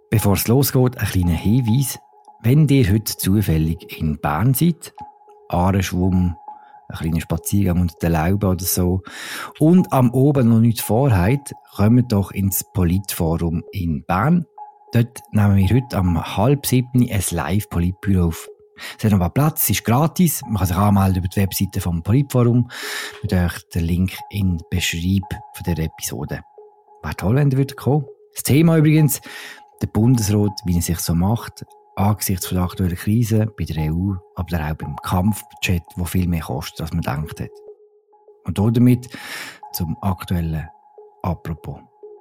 Bevor es losgeht, ein kleiner Hinweis. Wenn ihr heute zufällig in Bern seid, Aareschwumm, ein kleiner Spaziergang unter den Lauben oder so, und am Oben noch nichts vorhabt, kommt doch ins Politforum in Bern. Dort nehmen wir heute um 6:30 ein Live-Politbüro auf. Es hat noch ein Platz, es ist gratis, man kann sich anmelden über die Webseite vom Politforum. Mit euch den Link in den Beschreibung von dieser Episode. Wäre toll, wenn ihr würdet kommen. Das Thema übrigens, der Bundesrat, wie er sich so macht, angesichts der aktuellen Krise bei der EU, aber auch beim Kampfbudget, wo viel mehr kostet, als man gedacht hat. Und damit zum aktuellen Apropos.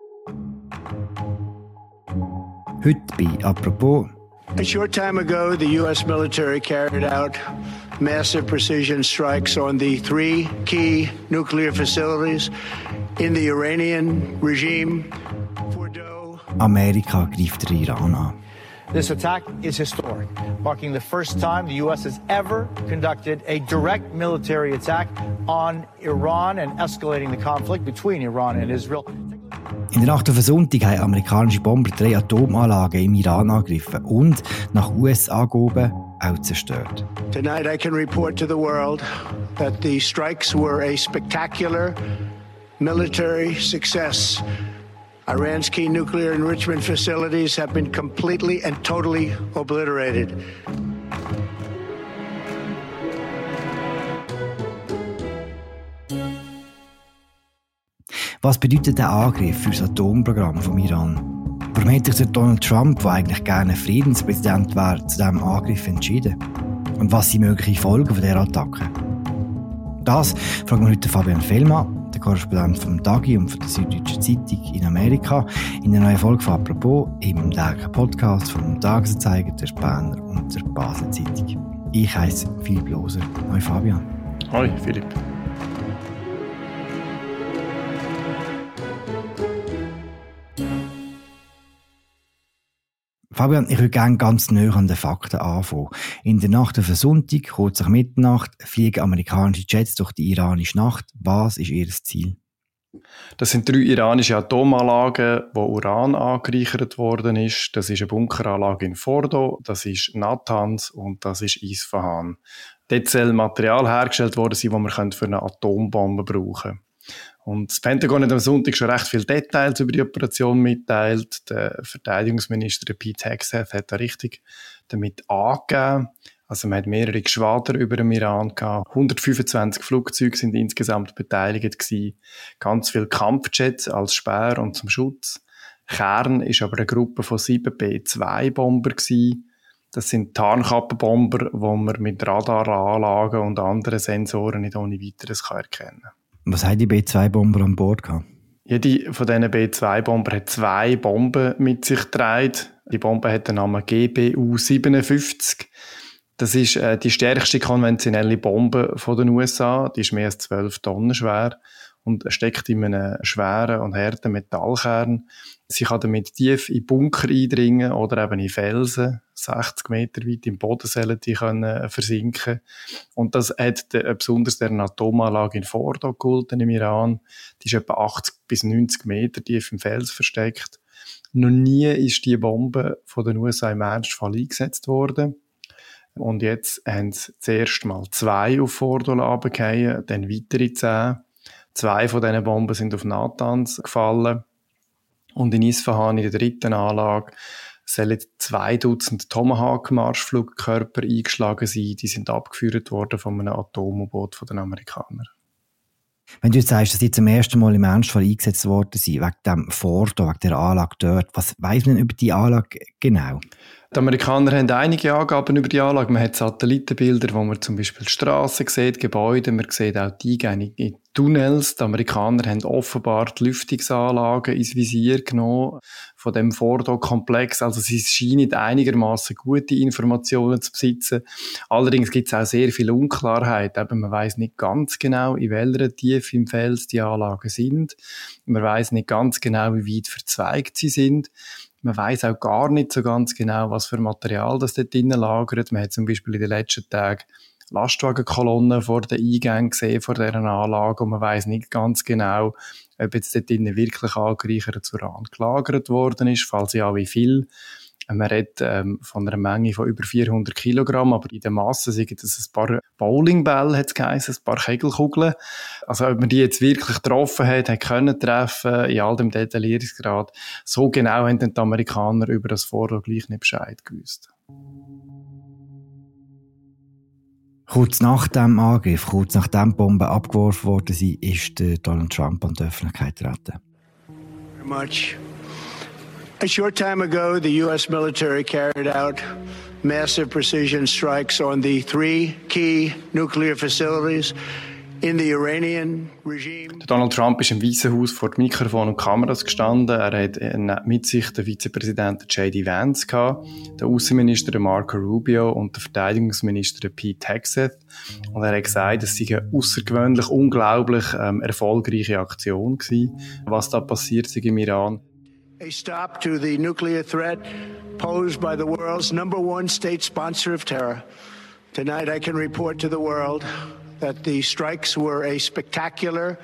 Heute bei Apropos. A short time ago, the U.S. military carried out massive precision strikes on the 3 key nuclear facilities in the Iranian regime. Amerika greift den Iran an. This attack is historic, marking the first time the U.S. has ever conducted a direct military attack on Iran and escalating the conflict between Iran and Israel. In der Nacht auf Sonntag haben amerikanische Bomber 3 Atomanlagen im Iran angegriffen und nach US-Angaben auch zerstört. Tonight I can report to the world that the strikes were a spectacular military success. Iran's key nuclear enrichment facilities have been completely and totally obliterated. Was bedeutet der Angriff für das Atomprogramm vom Iran? Warum hat sich der Donald Trump, der eigentlich gerne Friedenspräsident wäre, zu diesem Angriff entschieden? Und was sind mögliche Folgen von dieser Attacke? Das fragen wir heute Fabian Fellmann, der Korrespondent vom Dagi und von der Süddeutschen Zeitung in Amerika, in der neuen Folge von «Apropos» im täglichen Podcast vom Tagesanzeiger, der Berner und der Basler Zeitung. Ich heiße Philipp Loser. Hoi Fabian. Hoi Philipp. Fabian, ich würde gerne ganz nah an den Fakten anfangen. In der Nacht auf Sonntag, kurz nach Mitternacht, fliegen amerikanische Jets durch die iranische Nacht. Was ist ihr Ziel? Das sind 3 iranische Atomanlagen, wo Uran angereichert worden ist. Das ist eine Bunkeranlage in Fordo, das ist Natanz und das ist Isfahan. Dort soll Material hergestellt worden sein, das wir für eine Atombombe brauchen können. Und das Pentagon hat am Sonntag schon recht viele Details über die Operation mitteilt. Der Verteidigungsminister Pete Hegseth hat da richtig damit angegeben. Also man hat mehrere Geschwader über dem Iran gehabt. 125 Flugzeuge sind insgesamt beteiligt gewesen. Ganz viele Kampfjets als Speer und zum Schutz. Kern ist aber eine Gruppe von 7 B-2-Bomber gewesen. Das sind Tarnkappenbomber, die man mit Radaranlagen und anderen Sensoren nicht ohne weiteres erkennen kann. Was haben die B-2-Bomber an Bord gehabt? Jede von diesen B-2-Bomber hat 2 Bomben mit sich getragen. Die Bombe hat den Namen GBU-57. Das ist die stärkste konventionelle Bombe von den USA. Die ist mehr als 12 Tonnen schwer und steckt in einem schweren und harten Metallkern. Sie kann damit tief in Bunker eindringen oder eben in Felsen. 60 Meter weit im Boden sollen die können versinken. Und das hat besonders der Atomanlage in Fordo gehalten im Iran. Die ist etwa 80 bis 90 Meter tief im Fels versteckt. Noch nie ist die Bombe von den USA im Ernstfall eingesetzt worden. Und jetzt haben sie zuerst mal 2 auf Fordo runtergefallen, dann weitere 10. 2 von diesen Bomben sind auf Natanz gefallen. Und in Isfahan, in der 3. Anlage, sollen 2 Dutzend Tomahawk-Marschflugkörper eingeschlagen sein. Die sind abgeführt worden von einem Atom-U-Boot von den Amerikanern. Wenn du jetzt sagst, dass sie zum ersten Mal im Ernstfall eingesetzt worden sind, wegen dem Fordo, wegen der Anlage dort, was weiss man über die Anlage genau? Die Amerikaner haben einige Angaben über die Anlage. Man hat Satellitenbilder, wo man zum Beispiel Strassen sieht, Gebäude, man sieht auch die Eingänge in Tunnels. Die Amerikaner haben offenbar die Lüftungsanlagen ins Visier genommen von dem Fordo-Komplex. Also sie scheinen einigermaßen gute Informationen zu besitzen. Allerdings gibt es auch sehr viel Unklarheit. Eben, man weiss nicht ganz genau, in welcher Tiefe im Fels die Anlagen sind. Man weiss nicht ganz genau, wie weit verzweigt sie sind. Man weiss auch gar nicht so ganz genau, was für Material das dort drinnen lagert. Man hat zum Beispiel in den letzten Tagen Lastwagenkolonnen vor den Eingängen gesehen, vor dieser Anlage, und man weiss nicht ganz genau, ob jetzt dort drinnen wirklich angereichertes Uran gelagert worden ist, falls ja, wie viel. Man redet von einer Menge von über 400 Kilogramm, aber in der Masse sind es ein paar Bowlingbälle, hat es geheißen, ein paar Kegelkugeln. Also ob man die jetzt wirklich getroffen hat können treffen, in all dem Detaillierungsgrad, so genau haben die Amerikaner über das Vorher gleich nicht Bescheid gewusst. Kurz nach dem Angriff, kurz nachdem die Bomben abgeworfen worden sind, ist Donald Trump an die Öffentlichkeit getreten. Very much. A short time ago, the U.S. military carried out massive precision strikes on the 3 key nuclear facilities in the Iranian regime. Donald Trump ist im Weißen Haus vor Mikrofon und Kameras gestanden. Er hat mit sich den Vizepräsidenten J.D. Vance gehabt, den Außenminister Marco Rubio und den Verteidigungsminister Pete Hegseth. Und er hat gesagt, es sei eine außergewöhnlich, unglaublich erfolgreiche Aktion gewesen, was da passiert ist im Iran. A stop to the nuclear threat posed by the world's #1 state sponsor of terror. Tonight I can report to the world that the strikes were a spectacular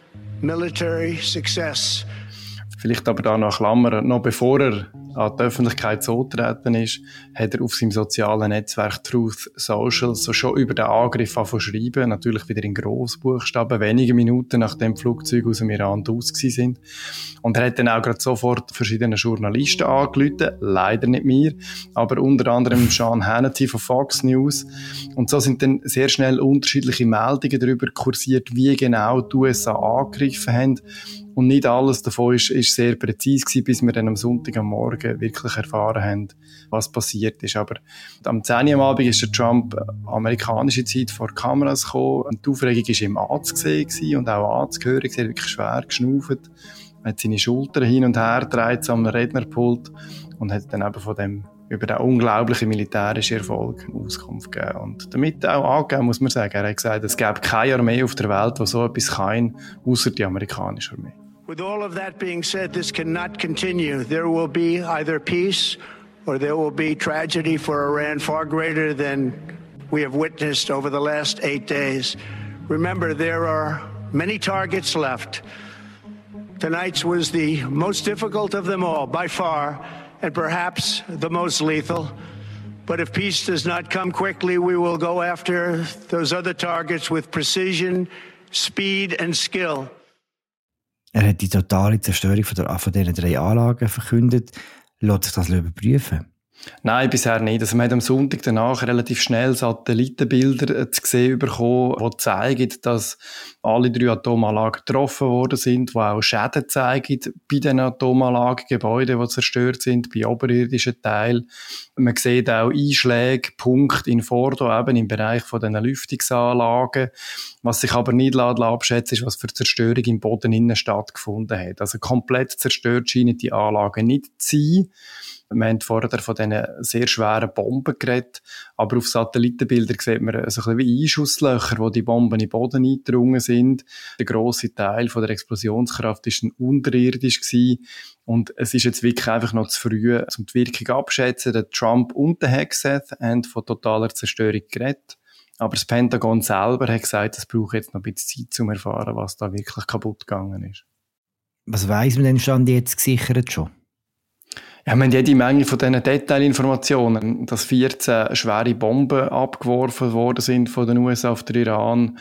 military success. Vielleicht aber da noch Klammer, noch bevor er an die Öffentlichkeit zugetreten ist, hat er auf seinem sozialen Netzwerk Truth Social so schon über den Angriff schreiben, natürlich wieder in Grossbuchstaben, wenige Minuten nachdem die Flugzeuge aus dem Iran aus sind. Und er hat dann auch gerade sofort verschiedene Journalisten angerufen, leider nicht mir, aber unter anderem Sean Hannity von Fox News. Und so sind dann sehr schnell unterschiedliche Meldungen darüber kursiert, wie genau die USA angegriffen haben. Und nicht alles davon ist sehr präzise gewesen, bis wir dann am Sonntag am Morgen wirklich erfahren haben, was passiert ist. Aber am 10 Uhr am Abend ist der Trump amerikanische Zeit vor die Kameras gekommen. Und die Aufregung war ihm anzusehen und auch anzuhören. Er hat wirklich schwer geschnauft. Er hat seine Schultern hin und her gedreht am Rednerpult und hat dann eben von dem über den unglaublichen militärischen Erfolg Auskunft gegeben. Und damit auch angegeben, muss man sagen. Er hat gesagt, es gäbe keine Armee auf der Welt, die so etwas kann, außer die amerikanische Armee. With all of that being said, this cannot continue. There will be either peace or there will be tragedy for Iran far greater than we have witnessed over the last 8 days. Remember, there are many targets left. Tonight's was the most difficult of them all, by far, and perhaps the most lethal. But if peace does not come quickly, we will go after those other targets with precision, speed and skill. Er hat die totale Zerstörung von diesen 3 Anlagen verkündet. Lässt sich das überprüfen? Nein, bisher nicht. Also man hat am Sonntag danach relativ schnell Satellitenbilder zu sehen bekommen, die zeigen, dass alle 3 Atomanlagen getroffen worden sind, die auch Schäden zeigen bei den Atomanlagen, Gebäuden, die zerstört sind, bei oberirdischen Teilen. Man sieht auch Einschläge, Punkte in Fordo, eben im Bereich von den Lüftungsanlagen. Was sich aber nicht abschätzen ist, was für Zerstörung im Boden innen stattgefunden hat. Also komplett zerstört scheinen die Anlagen nicht zu sein. Wir haben vorher von diesen sehr schweren Bomben geredet, aber auf Satellitenbildern sieht man so ein bisschen wie Einschusslöcher, wo die Bomben in den Boden eingedrungen sind. Der grosse Teil von der Explosionskraft war unterirdisch gewesen. Und es ist jetzt wirklich einfach noch zu früh, um die Wirkung abzuschätzen. Der Trump und der Hegseth haben von totaler Zerstörung geredet. Aber das Pentagon selber hat gesagt, es braucht jetzt noch ein bisschen Zeit, um zu erfahren, was da wirklich kaputt gegangen ist. Was weiss man denn Stand jetzt gesichert schon? Ja, wir haben jede Menge von diesen Detailinformationen, dass 14 schwere Bomben abgeworfen worden sind von den USA auf den Iran,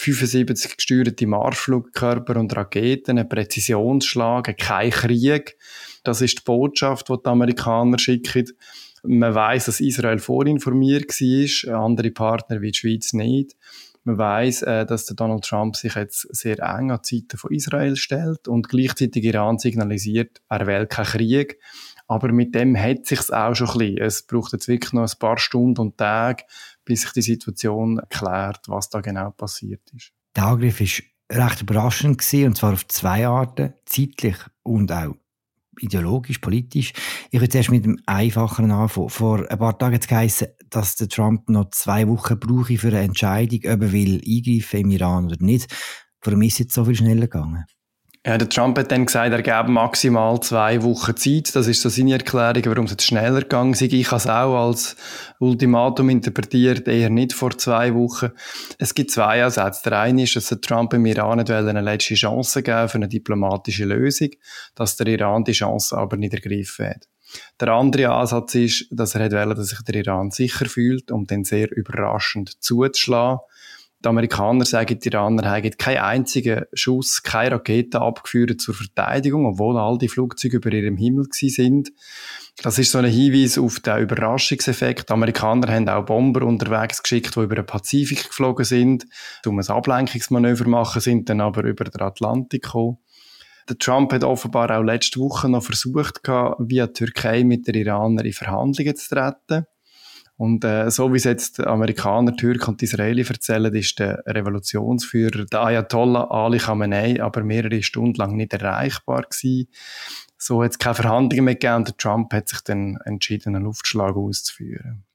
75 gesteuerte Marschflugkörper und Raketen, ein Präzisionsschlag, kein Krieg. Das ist die Botschaft, die die Amerikaner schicken. Man weiss, dass Israel vorinformiert war, andere Partner wie die Schweiz nicht. Man weiss, dass der Donald Trump sich jetzt sehr eng an die Seite von Israel stellt und gleichzeitig Iran signalisiert, er will keinen Krieg. Aber mit dem hat sich's auch schon ein bisschen. Es braucht jetzt wirklich noch ein paar Stunden und Tage, bis sich die Situation erklärt, was da genau passiert ist. Der Angriff war recht überraschend gewesen, und zwar auf 2 Arten, zeitlich und auch ideologisch, politisch. Ich würde zuerst mit dem Einfacheren anfangen. Vor ein paar Tagen hat es geheißen, dass der Trump noch 2 Wochen brauche für eine Entscheidung, ob er will eingreifen im Iran oder nicht. Warum ist es jetzt so viel schneller gegangen? Ja, der Trump hat dann gesagt, er gebe maximal 2 Wochen Zeit. Das ist so seine Erklärung, warum es jetzt schneller gegangen ist. Ich habe es auch als Ultimatum interpretiert, eher nicht vor 2 Wochen. Es gibt 2 Ansätze. Der eine ist, dass der Trump im Iran nicht eine letzte Chance geben für eine diplomatische Lösung, dass der Iran die Chance aber nicht ergriffen hat. Der andere Ansatz ist, dass er wollte, dass sich der Iran sicher fühlt, um dann sehr überraschend zuzuschlagen. Die Amerikaner sagen, die Iraner haben keinen einzigen Schuss, keine Rakete abgeführt zur Verteidigung, obwohl all die Flugzeuge über ihrem Himmel sind. Das ist so ein Hinweis auf den Überraschungseffekt. Die Amerikaner haben auch Bomber unterwegs geschickt, die über den Pazifik geflogen sind, um ein Ablenkungsmanöver machen, sind dann aber über den Atlantik gekommen. Der Trump hat offenbar auch letzte Woche noch versucht, via Türkei mit den Iranern in Verhandlungen zu treten. Und so wie es jetzt die Amerikaner, Türken und die Israelis erzählen, ist der Revolutionsführer, der Ayatollah Ali Khamenei, aber mehrere Stunden lang nicht erreichbar gewesen. So hat es keine Verhandlungen mehr gegeben und der Trump hat sich dann entschieden, einen Luftschlag auszuführen.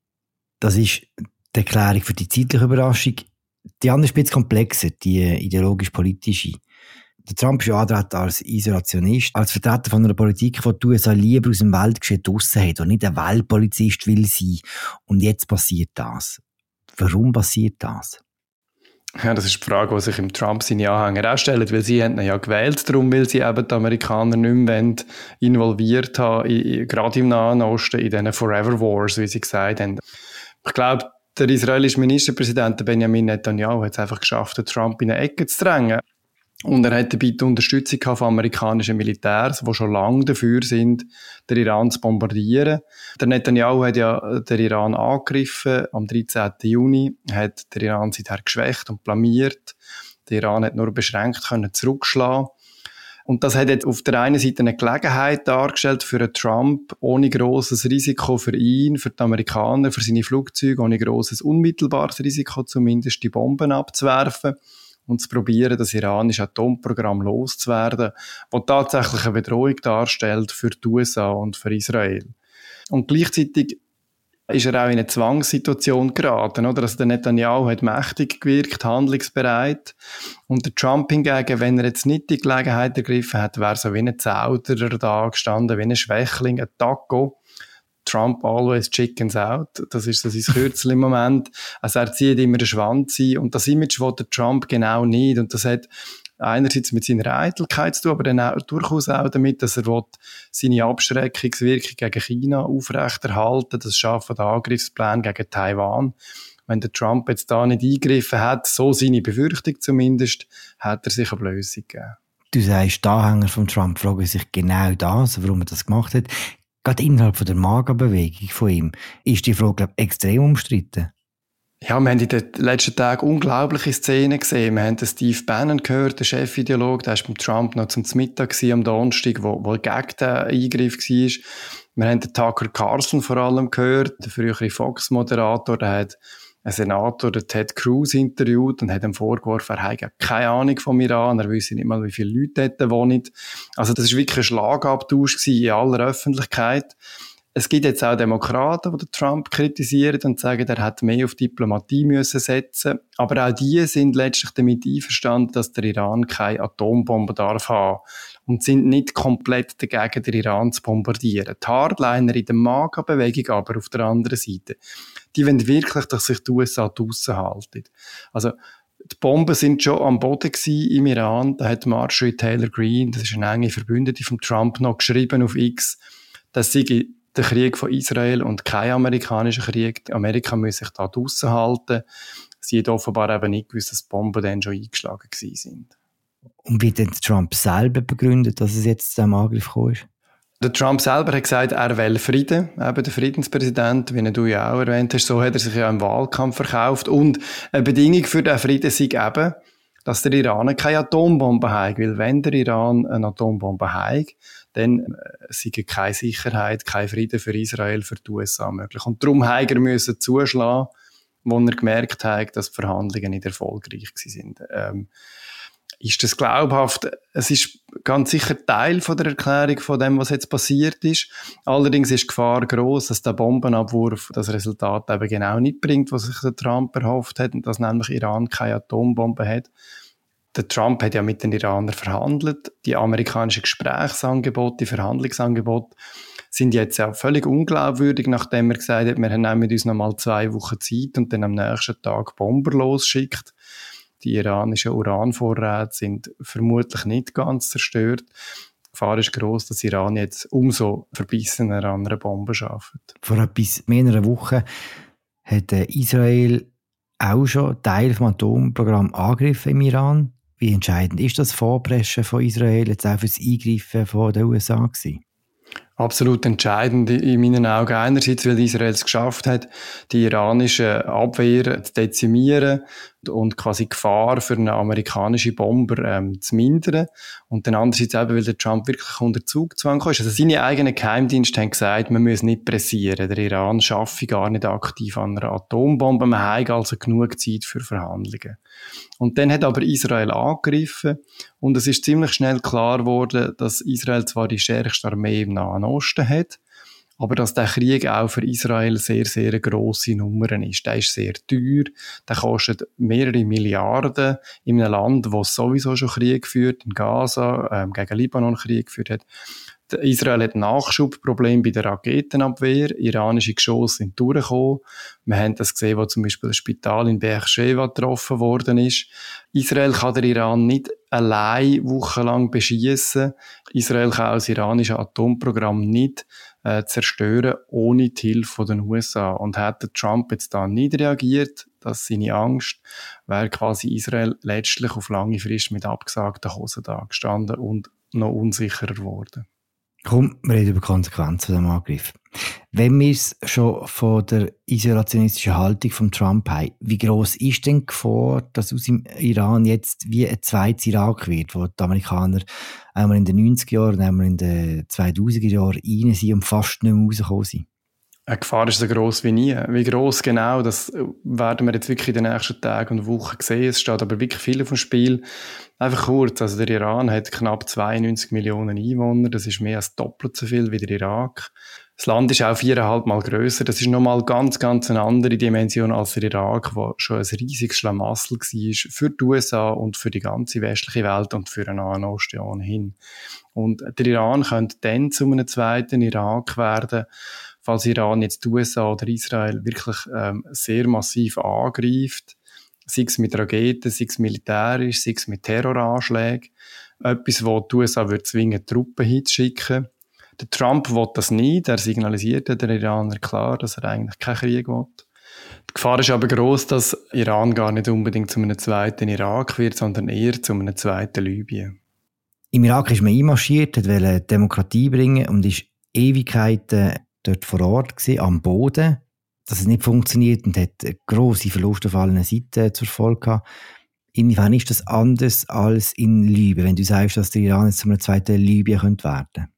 Das ist die Erklärung für die zeitliche Überraschung. Die andere ist ein bisschen komplexer, die ideologisch-politische. Der Trump ist ja angetreten als Isolationist, als Vertreter von einer Politik, die die USA lieber aus dem Weltgeschehen draussen hat und nicht ein Weltpolizist will sein. Und jetzt passiert das. Warum passiert das? Ja, das ist die Frage, die sich im Trump seine Anhänger auch stellen, weil sie haben ihn ja gewählt, darum, weil sie eben die Amerikaner nicht mehr involviert haben, gerade im Nahen Osten, in diesen Forever Wars, wie sie gesagt haben. Ich glaube, der israelische Ministerpräsident Benjamin Netanyahu hat es einfach geschafft, den Trump in eine Ecke zu drängen. Und er hat dabei die Unterstützung von amerikanischen Militärs, die schon lange dafür sind, den Iran zu bombardieren. Der Netanyahu hat ja den Iran angegriffen am 13. Juni, hat den Iran seither geschwächt und blamiert. Der Iran hat nur beschränkt zurückschlagen. Und das hat jetzt auf der einen Seite eine Gelegenheit dargestellt für einen Trump, ohne grosses Risiko für ihn, für die Amerikaner, für seine Flugzeuge, ohne grosses unmittelbares Risiko zumindest, die Bomben abzuwerfen und zu probieren, das iranische Atomprogramm loszuwerden, das tatsächlich eine Bedrohung darstellt für die USA und für Israel. Und gleichzeitig ist er auch in eine Zwangssituation geraten, oder? Also der Netanyahu hat mächtig gewirkt, handlungsbereit. Und der Trump hingegen, wenn er jetzt nicht die Gelegenheit ergriffen hat, wäre so wie ein Zauderer da gestanden, wie ein Schwächling, ein Taco. Trump always chickens out. Das ist so sein Kürzel im Moment. Also er zieht immer den Schwanz ein. Und das Image will der Trump genau nicht. Und das hat einerseits mit seiner Eitelkeit zu tun, aber dann auch, durchaus auch damit, dass er seine Abschreckungswirkung gegen China aufrechterhalten, das Schaffen der Angriffspläne gegen Taiwan. Wenn der Trump jetzt da nicht eingegriffen hat, so seine Befürchtung zumindest, hat er sich eine Blößung gegeben. Du sagst, die Anhänger von Trump fragen sich genau das, warum er das gemacht hat. Gerade innerhalb von der MAGA-Bewegung von ihm ist die Frage, glaube ich, extrem umstritten. Ja, wir haben in den letzten Tagen unglaubliche Szenen gesehen. Wir haben den Steve Bannon gehört, den Chefideologe, der war beim Trump noch zum Mittag am Donnerstag, wo gegen den Eingriff war. Wir haben den Tucker Carlson vor allem gehört, der frühere Fox-Moderator, der hat einen Senator, den Ted Cruz, interviewt und hat ihm vorgeworfen, er habe keine Ahnung vom Iran, er wisse nicht mal, wie viele Leute dort wohnen. Also das war wirklich ein Schlagabtausch in aller Öffentlichkeit. Es gibt jetzt auch Demokraten, die den Trump kritisieren und sagen, er hätte mehr auf Diplomatie müssen setzen. Aber auch die sind letztlich damit einverstanden, dass der Iran keine Atombomben darf haben und sind nicht komplett dagegen, den Iran zu bombardieren. Die Hardliner in der MAGA-Bewegung aber auf der anderen Seite, die wollen wirklich, dass sich die USA draussen halten. Also die Bomben sind schon am Boden im Iran. Da hat Marjorie Taylor Greene, das ist eine enge Verbündete von Trump, noch geschrieben auf X, dass sie der Krieg von Israel und kein amerikanischer Krieg. Amerika muss sich da draussen halten. Sie hat offenbar eben nicht gewusst, dass die Bomben dann schon eingeschlagen gewesen sind. Und wie denn Trump selber begründet, dass es jetzt zu diesem Angriff gekommen ist? Der Trump selber hat gesagt, er will Frieden, eben der Friedenspräsident, wie du ja auch erwähnt hast, so hat er sich ja im Wahlkampf verkauft. Und eine Bedingung für den Frieden sei eben, dass der Iran keine Atombombe hat. Weil wenn der Iran eine Atombombe hat, dann sei keine Sicherheit, kein Frieden für Israel, für die USA möglich. Und darum hat er müssen zuschlagen, wo er gemerkt hat, dass die Verhandlungen nicht erfolgreich sind. Ist das glaubhaft? Es ist ganz sicher Teil von der Erklärung von dem, was jetzt passiert ist. Allerdings ist die Gefahr gross, dass der Bombenabwurf das Resultat eben genau nicht bringt, was sich der Trump erhofft hat, und dass nämlich Iran keine Atombombe hat. Der Trump hat ja mit den Iranern verhandelt. Die amerikanischen Gesprächsangebote, die Verhandlungsangebote sind jetzt auch völlig unglaubwürdig, nachdem er gesagt hat, wir nehmen uns noch mal 2 Wochen Zeit und dann am nächsten Tag Bomber losschickt. Die iranischen Uranvorräte sind vermutlich nicht ganz zerstört. Die Gefahr ist gross, dass Iran jetzt umso verbissener an einer Bombe arbeitet. Vor etwas mehr einer Woche hat Israel auch schon Teil vom Atomprogramm angegriffen im Iran. Wie entscheidend ist das Vorpreschen von Israel jetzt auch für das Eingreifen von den USA gewesen? Absolut entscheidend in meinen Augen. Einerseits, weil Israel es geschafft hat, die iranische Abwehr zu dezimieren und quasi Gefahr für einen amerikanischen Bomber zu mindern. Und dann andererseits eben, weil der Trump wirklich unter Zugzwang kam. Also seine eigenen Geheimdienste haben gesagt, man muss nicht pressieren. Der Iran schaffe gar nicht aktiv an einer Atombombe. Man hat also genug Zeit für Verhandlungen. Und dann hat aber Israel angegriffen und es ist ziemlich schnell klar geworden, dass Israel zwar die stärkste Armee im Nahen Osten hat, aber dass der Krieg auch für Israel sehr, sehr eine grosse Nummer ist. Der ist sehr teuer, der kostet mehrere Milliarden in einem Land, das sowieso schon Krieg führt, in Gaza, gegen Libanon Krieg geführt hat. Israel hat Nachschubprobleme bei der Raketenabwehr. Iranische Geschosse sind durchgekommen. Wir haben das gesehen, wo zum Beispiel das Spital in Beersheva getroffen worden ist. Israel kann der Iran nicht allein wochenlang beschießen. Israel kann auch das iranische Atomprogramm nicht zerstören ohne die Hilfe der USA. Und hätte Trump jetzt da nicht reagiert, dass seine Angst, wäre quasi Israel letztlich auf lange Frist mit abgesagten Hosen da gestanden und noch unsicherer geworden. Komm, wir reden über Konsequenzen des Angriffs. Wenn wir es schon von der isolationistischen Haltung von Trump haben, wie gross ist denn die Gefahr, dass aus dem Iran jetzt wie ein zweites Irak wird, wo die Amerikaner einmal in den 90er Jahren, einmal in den 2000er Jahren rein sind und fast nicht mehr rausgekommen sind? Eine Gefahr ist so gross wie nie. Wie gross genau, das werden wir jetzt wirklich in den nächsten Tagen und Wochen sehen. Es steht aber wirklich viel auf dem Spiel. Einfach kurz, also der Iran hat knapp 92 Millionen Einwohner. Das ist mehr als doppelt so viel wie der Irak. Das Land ist auch 4,5 Mal grösser. Das ist nochmal ganz eine andere Dimension als der Irak, wo schon ein riesiges Schlamassel war für die USA und für die ganze westliche Welt und für den Nahen Osten ohnehin. Und der Iran könnte dann zu einem zweiten Irak werden, falls Iran jetzt die USA oder Israel wirklich sehr massiv angreift, sei es mit Raketen, sei es militärisch, sei es mit Terroranschlägen. Etwas, wo die USA zwingen, Truppen hinzuschicken. Der Trump will das nicht. Er signalisiert den Iranern klar, dass er eigentlich keinen Krieg will. Die Gefahr ist aber gross, dass Iran gar nicht unbedingt zu einem zweiten Irak wird, sondern eher zu einem zweiten Libyen. Im Irak ist man einmarschiert, wollte Demokratie bringen und ist Ewigkeiten dort vor Ort gewesen, am Boden. Dass es nicht funktioniert und hat grosse Verluste auf allen Seiten zur Folge gehabt. Inwiefern ist das anders als in Libyen, wenn du sagst, dass der Iran jetzt zu einem zweiten Libyen werden könnte?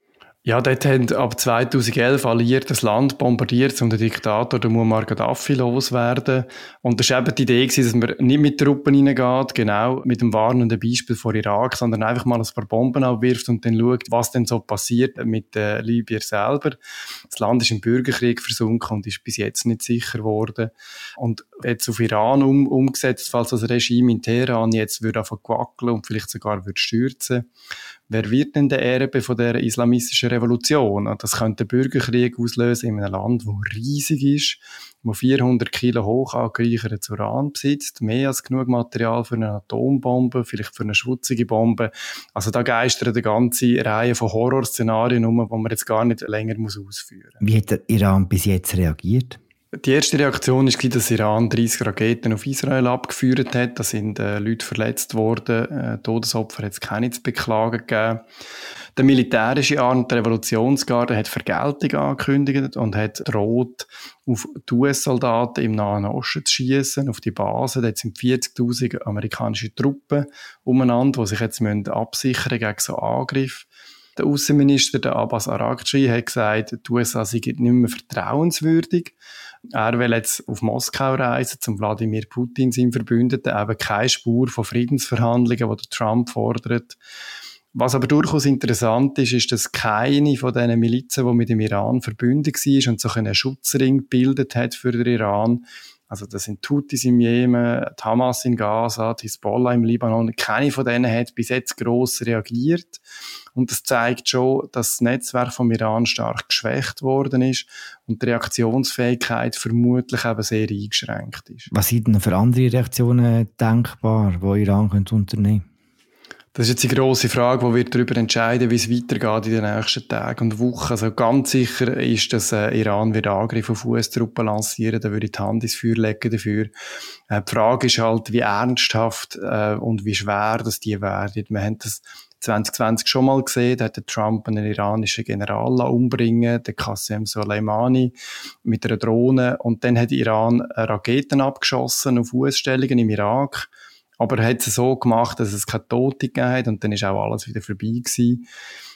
Ja, dort haben ab 2011 Alliierte das Land bombardiert, um den Diktator, den Muammar Gaddafi, loszuwerden. Und das war eben die Idee, dass man nicht mit Truppen reingeht, genau, mit dem warnenden Beispiel vor Irak, sondern einfach mal ein paar Bomben abwirft und dann schaut, was denn so passiert mit den Libyern selber. Das Land ist im Bürgerkrieg versunken und ist bis jetzt nicht sicher geworden. Und jetzt auf Iran umgesetzt, falls das Regime in Teheran jetzt würde anfangen zu wackeln und vielleicht sogar würde stürzen. Wer wird denn der Erbe von der islamistischen Revolution? Das könnte einen Bürgerkrieg auslösen in einem Land, das riesig ist, wo 400 Kilo hoch angereichertes Uran besitzt, mehr als genug Material für eine Atombombe, vielleicht für eine schmutzige Bombe. Also da geistert eine ganze Reihe von Horrorszenarien um, die man jetzt gar nicht länger ausführen muss. Wie hat der Iran bis jetzt reagiert? Die erste Reaktion war, dass Iran 30 Raketen auf Israel abgeführt hat. Da sind Leute verletzt worden. Todesopfer hat es keine zu beklagen gegeben. Der militärische Arm der Revolutionsgarde hat Vergeltung angekündigt und hat droht, auf die US-Soldaten im Nahen Osten zu schiessen, auf die Basen. Dort sind 40'000 amerikanische Truppen umeinander, die sich jetzt absichern gegen so Angriffe. Der Außenminister, der Abbas Araghchi, hat gesagt, die USA seien nicht mehr vertrauenswürdig. Er will jetzt auf Moskau reisen, zum Wladimir Putin, seinem Verbündeten, eben keine Spur von Friedensverhandlungen, die der Trump fordert. Was aber durchaus interessant ist, ist, dass keine von diesen Milizen, die mit dem Iran verbündet war und so einen Schutzring gebildet hat für den Iran, Also das sind die Houthis im Jemen, die Hamas in Gaza, die Hisbollah im Libanon. Keine von denen hat bis jetzt gross reagiert. Und das zeigt schon, dass das Netzwerk vom Iran stark geschwächt worden ist und die Reaktionsfähigkeit vermutlich eben sehr eingeschränkt ist. Was sind denn für andere Reaktionen denkbar, die Iran unternehmen könnte? Das ist jetzt die grosse Frage, wo wir darüber entscheiden, wie es weitergeht in den nächsten Tagen und Wochen. Also ganz sicher ist, dass Iran wird Angriffe auf US-Truppen lancieren, da würde ich die Hand ins Feuer legen dafür. Die Frage ist halt, wie ernsthaft und wie schwer das die werden. Wir haben das 2020 schon mal gesehen, da hat der Trump einen iranischen General umbringen, den Qasem Soleimani, mit einer Drohne. Und dann hat Iran Raketen abgeschossen auf US-Stellungen im Irak. Aber er hat es so gemacht, dass es keine Tote gegeben hat und dann ist auch alles wieder vorbei gewesen.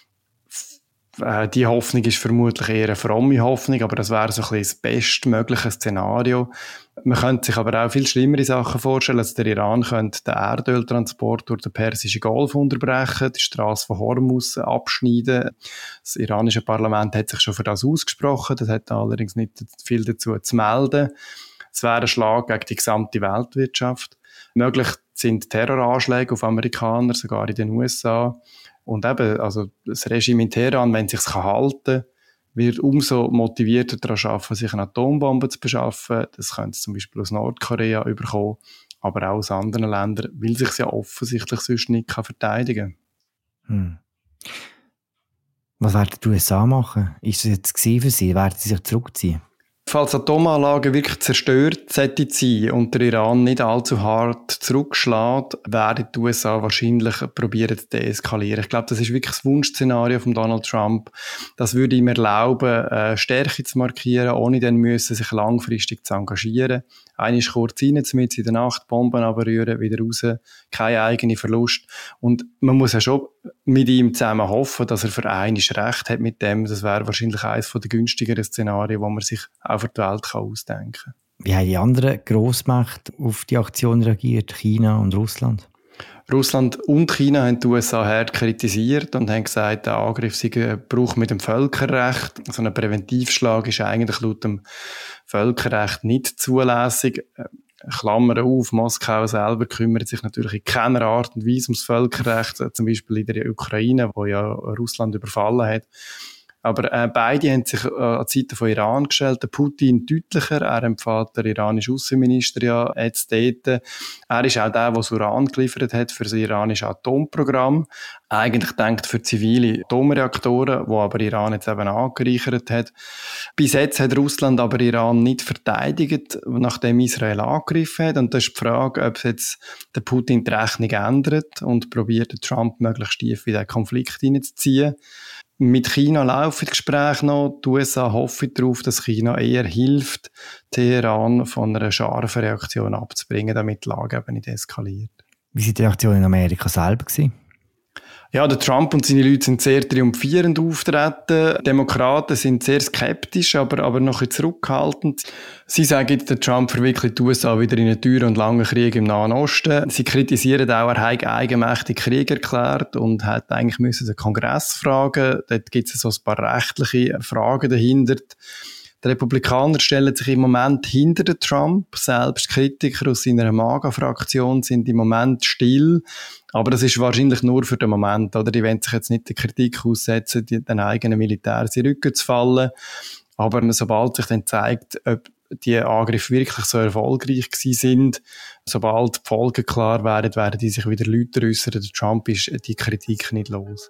Die Hoffnung ist vermutlich eher eine fromme Hoffnung, aber das wäre so ein bisschen das bestmögliche Szenario. Man könnte sich aber auch viel schlimmere Sachen vorstellen. Also der Iran könnte den Erdöltransport durch den Persischen Golf unterbrechen, die Straße von Hormuz abschneiden. Das iranische Parlament hat sich schon für das ausgesprochen, das hat allerdings nicht viel dazu zu melden. Es wäre ein Schlag gegen die gesamte Weltwirtschaft. Möglich sind Terroranschläge auf Amerikaner, sogar in den USA. Und eben, also das Regime in Teheran, wenn es sich halten kann, wird umso motivierter daran arbeiten, sich eine Atombombe zu beschaffen. Das könnte es zum Beispiel aus Nordkorea überkommen, aber auch aus anderen Ländern, weil es sich ja offensichtlich sonst nicht verteidigen kann. Was werden die USA machen? Ist das jetzt für sie? Werden sie sich zurückziehen? Falls Atomanlagen wirklich zerstört sein und der Iran nicht allzu hart zurückschlägt, werden die USA wahrscheinlich probieren zu deeskalieren. Ich glaube, das ist wirklich das Wunschszenario von Donald Trump. Das würde ihm erlauben, Stärke zu markieren, ohne dann müssen, sich langfristig zu engagieren. Einmal kurz rein, mit in der Nacht, Bomben abrühren, wieder raus, kein eigener Verlust. Und man muss ja schon mit ihm zusammen hoffen, dass er für einmal recht hat mit dem. Das wäre wahrscheinlich eines der günstigeren Szenarien, die man sich auch für die Welt ausdenken kann. Wie haben die anderen Grossmächte auf die Aktion reagiert, China und Russland? Russland und China haben die USA hart kritisiert und haben gesagt, der Angriff sei ein Bruch mit dem Völkerrecht. So ein Präventivschlag ist eigentlich laut dem Völkerrecht nicht zulässig. Klammer auf, Moskau selber kümmert sich natürlich in keiner Art und Weise ums Völkerrecht, zum Beispiel in der Ukraine, wo ja Russland überfallen hat. Aber beide haben sich an die Seite von Iran gestellt. Der Putin deutlicher, er empfiehlt der iranische Außenminister ja jetzt dort. Er ist auch der das Uran geliefert hat für das iranische Atomprogramm. Eigentlich denkt für zivile Atomreaktoren, wo aber Iran jetzt eben angereichert hat. Bis jetzt hat Russland aber Iran nicht verteidigt, nachdem Israel angegriffen hat. Und das ist die Frage, ob jetzt der Putin die Rechnung ändert und probiert, Trump möglichst tief in den Konflikt hineinzuziehen. Mit China laufen die Gespräche noch. Die USA hoffen darauf, dass China eher hilft, Teheran von einer scharfen Reaktion abzubringen, damit die Lage eben nicht eskaliert. Wie war die Reaktion in Amerika selber? Ja, der Trump und seine Leute sind sehr triumphierend auftreten. Demokraten sind sehr skeptisch, aber noch ein bisschen zurückhaltend. Sie sagen, der Trump verwickelt die USA wieder in einen teuren und langen Krieg im Nahen Osten. Sie kritisieren auch, er habe eigenmächtig Krieg erklärt und hat eigentlich müssen den Kongress fragen. Dort gibt es so ein paar rechtliche Fragen dahinter. Die Republikaner stellen sich im Moment hinter den Trump. Selbst Kritiker aus seiner MAGA-Fraktion sind im Moment still. Aber das ist wahrscheinlich nur für den Moment, oder? Die wollen sich jetzt nicht der Kritik aussetzen, den eigenen Militär in den Rücken zu fallen. Aber sobald sich dann zeigt, ob die Angriffe wirklich so erfolgreich gewesen sind, sobald die Folgen klar werden die sich wieder lauter äußern. Der Trump ist die Kritik nicht los.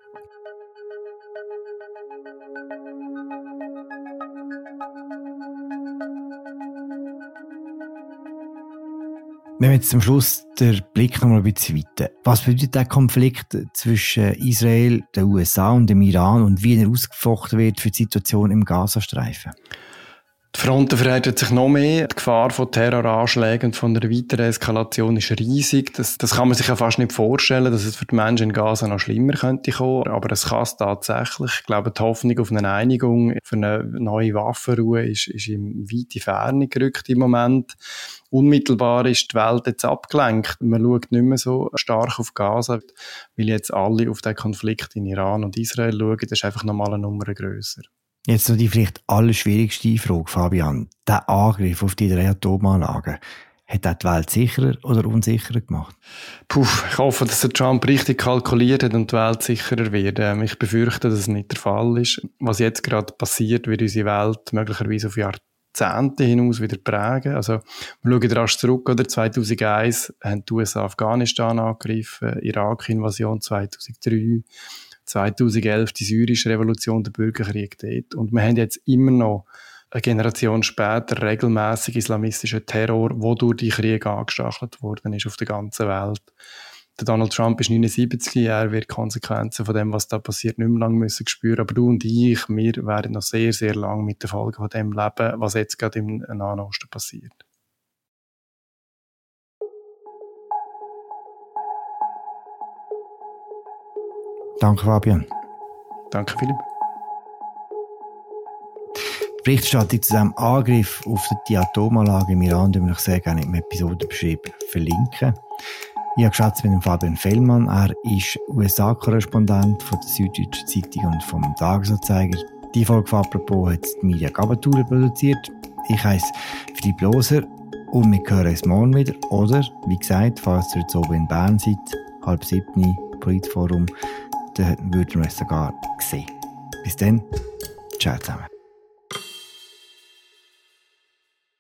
Wenn wir jetzt zum Schluss den Blick noch mal ein bisschen weiter. Was bedeutet der Konflikt zwischen Israel, den USA und dem Iran und wie er ausgefochten wird für die Situation im Gazastreifen? Die Fronten verhärten sich noch mehr. Die Gefahr von Terroranschlägen und von einer weiteren Eskalation ist riesig. Das kann man sich ja fast nicht vorstellen, dass es für die Menschen in Gaza noch schlimmer könnte kommen. Aber es kann es tatsächlich. Ich glaube, die Hoffnung auf eine Einigung, für eine neue Waffenruhe ist in weite Ferne gerückt im Moment. Unmittelbar ist die Welt jetzt abgelenkt. Man schaut nicht mehr so stark auf Gaza, weil jetzt alle auf den Konflikt in Iran und Israel schauen. Das ist einfach nochmal eine Nummer grösser. Jetzt noch die vielleicht allerschwierigste Frage, Fabian. Der Angriff auf die 3 Atomanlagen, hat das die Welt sicherer oder unsicherer gemacht? Ich hoffe, dass der Trump richtig kalkuliert hat und die Welt sicherer wird. Ich befürchte, dass es nicht der Fall ist. Was jetzt gerade passiert, wird unsere Welt möglicherweise auf Jahrzehnte hinaus wieder prägen. Also, wir schauen rasch zurück, oder? 2001 haben die USA Afghanistan angegriffen, Irak-Invasion 2003, 2011 die syrische Revolution, der Bürgerkrieg dort. Und wir haben jetzt immer noch eine Generation später regelmäßig islamistischen Terror, der durch die Kriege angestachelt worden ist auf der ganzen Welt. Der Donald Trump ist 79, er wird Konsequenzen von dem, was da passiert, nicht mehr lange müssen spüren. Aber du und wir werden noch sehr, sehr lange mit den Folgen von dem leben, was jetzt gerade im Nahen Osten passiert. Danke, Fabian. Danke, Philipp. Die Berichterstattung zu diesem Angriff auf die Atomanlage im Iran würde ich sehr gerne im Episodenbeschrieb verlinken. Ich habe geschätzt mit dem Fabian Fellmann. Er ist USA-Korrespondent von der Süddeutschen Zeitung und vom Tagesanzeiger. Die Folge von «Apropos» hat die Media Gabatur produziert. Ich heiße Philipp Loser und wir hören uns morgen wieder. Oder, wie gesagt, falls ihr jetzt oben in Bern seid, 6:30 Politforum, dann würden wir es sogar sehen. Bis dann, ciao zusammen.